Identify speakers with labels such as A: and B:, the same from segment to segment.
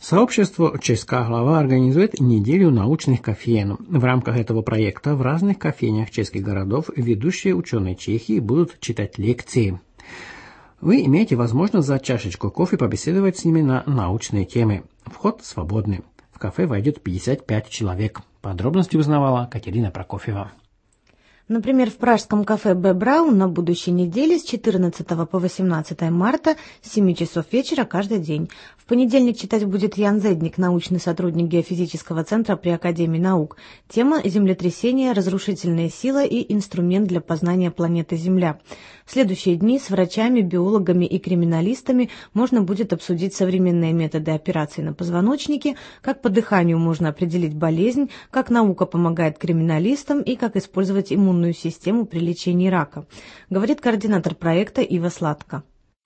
A: Сообщество «Чешская глава» организует неделю научных кофеен. В рамках этого проекта в разных кофейнях чешских городов ведущие ученые Чехии будут читать лекции. Вы имеете возможность за чашечку кофе побеседовать с ними на научные темы. Вход свободный. В кафе войдет 55 человек. Подробности узнавала Катерина Прокофьева.
B: Например, в пражском кафе «Б. Браун» на будущей неделе с 14 по 18 марта с 7 часов вечера каждый день. В понедельник читать будет Ян Зедник, научный сотрудник геофизического центра при Академии наук. Тема «Землетрясение, разрушительная сила и инструмент для познания планеты Земля». В следующие дни с врачами, биологами и криминалистами можно будет обсудить современные методы операций на позвоночнике, как по дыханию можно определить болезнь, как наука помогает криминалистам и как использовать иммунную систему при лечении рака, говорит координатор проекта Ива Сладко.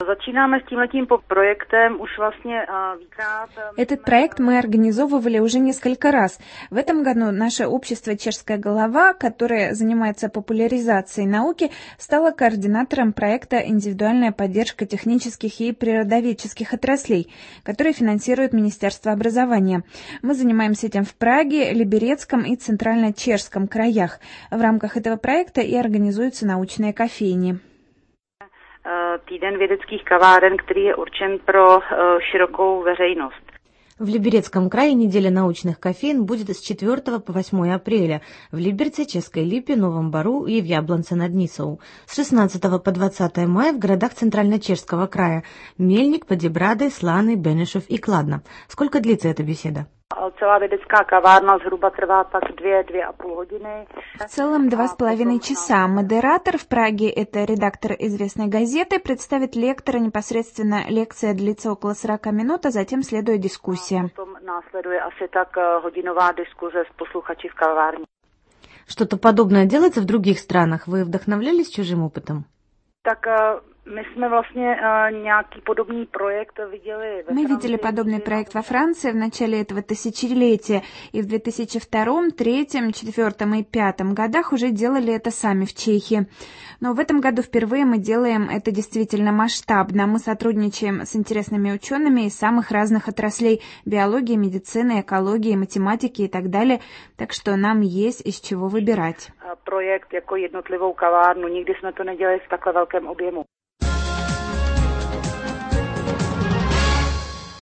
C: Этот проект мы организовывали уже несколько раз. В этом году наше общество «Чешская голова», которое занимается популяризацией науки, стало координатором проекта «Индивидуальная поддержка технических и природоведческих отраслей», который финансирует Министерство образования. Мы занимаемся этим в Праге, Либерецком и Центрально-Чешском краях. В рамках этого проекта и организуются научные кофейни.
D: Týden vědeckých kaváren, který je určen pro širokou veřejnost.
B: В Либерецком крае неделя научных кофеин будет с 4 по 8 апреля в Либерце, Ческой Липе, Новом Бору и в Яблонце над Нисоу. С 16 по 20 мая в городах Центрально-Чешского края Мельник, Подебрады, Сланы, Бенешев и Кладно. Сколько длится эта беседа?
D: Celá vědecká kavárna zhruba trvá tak 2–2,5 hodiny.
C: В целом 2,5 часа. Модератор в Праге, это редактор известной газеты, представит лектора, непосредственно лекция длится около 40 минут, а затем следует дискуссия.
D: Potom následuje asi tak hodinová diskuze s posluchači v kavárně.
B: Что-то подобное делается в других странах. Вы вдохновлялись чужим опытом?
D: Tak my jsme vlastně nějaký podobný projekt viděli ve
C: Мы видели подобный проект во Франции в начале этого тысячелетия, и в 2002, 2003, 2004 и 2005 годах уже делали это сами в Чехии. Но в этом году впервые мы делаем это действительно масштабно. Мы сотрудничаем с интересными учеными из самых разных отраслей – биологии, медицины, экологии, математики и так далее. Так что нам есть из чего выбирать.
D: Projekt jako jednotlivou kavárnu, nikdy jsme to nedělali v takhle velkém objemu.